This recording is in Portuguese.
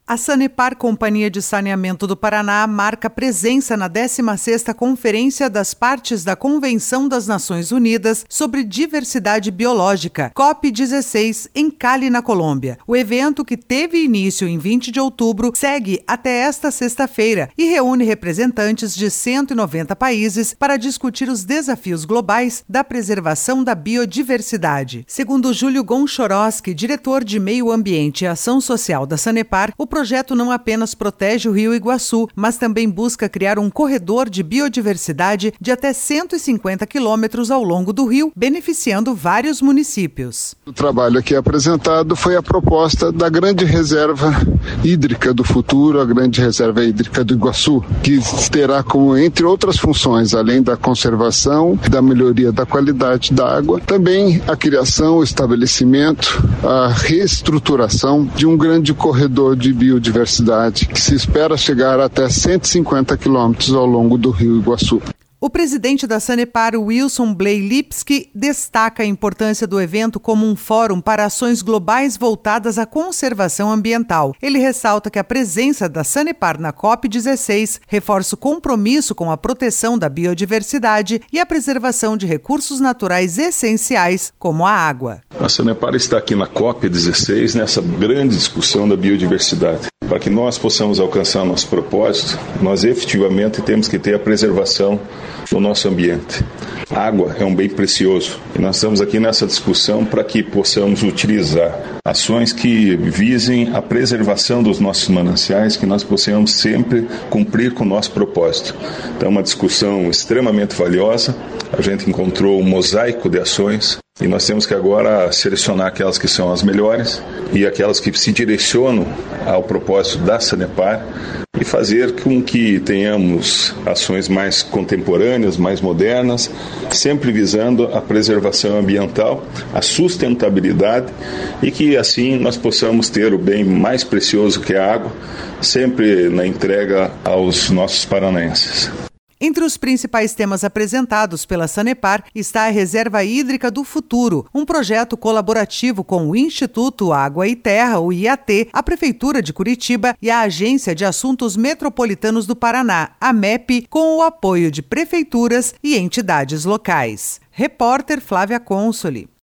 A Sanepar, Companhia de Saneamento do Paraná, marca presença na 16ª Conferência das Partes da Convenção das Nações Unidas sobre Diversidade Biológica, COP16, em Cali, na Colômbia. O evento, que teve início em 20 de outubro, segue até esta sexta-feira e reúne representantes de 190 países para discutir os desafios globais da preservação da biodiversidade. Segundo Júlio Gonchoroski, diretor de Meio Ambiente e Ação Social da Sanepar, o projeto não apenas protege o Rio Iguaçu, mas também busca criar um corredor de biodiversidade de até 150 quilômetros ao longo do rio, beneficiando vários municípios. O trabalho aqui apresentado foi a proposta da grande reserva hídrica do futuro, a grande reserva hídrica do Iguaçu, que terá como, entre outras funções, além da conservação, da melhoria da qualidade da água, também a criação, o estabelecimento, a reestruturação de um grande corredor de biodiversidade, que se espera chegar até 150 quilômetros ao longo do Rio Iguaçu. O presidente da Sanepar, Wilson Bley Lipski, destaca a importância do evento como um fórum para ações globais voltadas à conservação ambiental. Ele ressalta que a presença da Sanepar na COP16 reforça o compromisso com a proteção da biodiversidade e a preservação de recursos naturais essenciais, como a água. A Sanepar está aqui na COP16, nessa grande discussão da biodiversidade. Para que nós possamos alcançar nosso propósito, nós efetivamente temos que ter a preservação do nosso ambiente. A água é um bem precioso e nós estamos aqui nessa discussão para que possamos utilizar ações que visem a preservação dos nossos mananciais, que nós possamos sempre cumprir com o nosso propósito. Então é uma discussão extremamente valiosa, a gente encontrou um mosaico de ações e nós temos que agora selecionar aquelas que são as melhores e aquelas que se direcionam ao propósito da Sanepar e fazer com que tenhamos ações mais contemporâneas, mais modernas, sempre visando a preservação ambiental, a sustentabilidade e que assim nós possamos ter o bem mais precioso que é a água, sempre na entrega aos nossos paranaenses. Entre os principais temas apresentados pela Sanepar está a Reserva Hídrica do Futuro, um projeto colaborativo com o Instituto Água e Terra, o IAT, a Prefeitura de Curitiba e a Agência de Assuntos Metropolitanos do Paraná, a MEP, com o apoio de prefeituras e entidades locais. Repórter Flávia Consoli.